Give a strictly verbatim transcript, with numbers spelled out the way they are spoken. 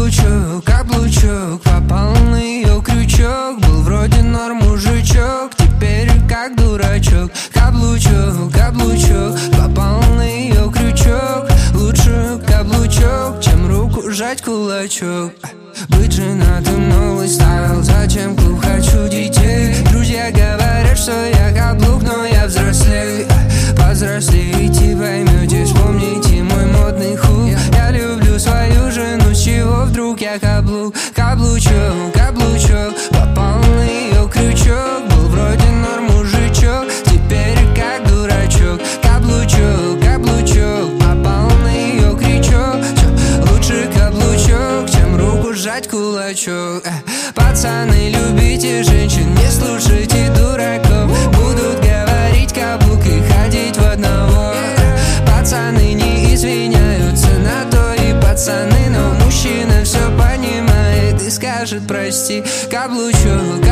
Каблучок, каблучок, попал на ее крючок. Был вроде норм мужичок, теперь как дурачок. Каблучок, каблучок, попал на ее крючок. Лучше каблучок, чем руку жать кулачок. Быть женатым новый стайл, зачем клуб, хочу детей. Друзья говорят, что я каблук, но я взрослей. Повзрослеете, поймете, вспомните мой модный хук. Я люблю свою жену, с чего вдруг я каблук. Каблучок, каблучок, попал на ее крючок. Был вроде норм мужичок, теперь как дурачок. Каблучок, каблучок, попал на ее крючок. Лучше каблучок, чем руку сжать кулачок. Пацаны, любите женщин, не слушайте дураков. Будут говорить каблук и ходить в одного. Пацаны не извиняются на то и пацаны, но мужчина все понимает и скажет прости. Каблучок,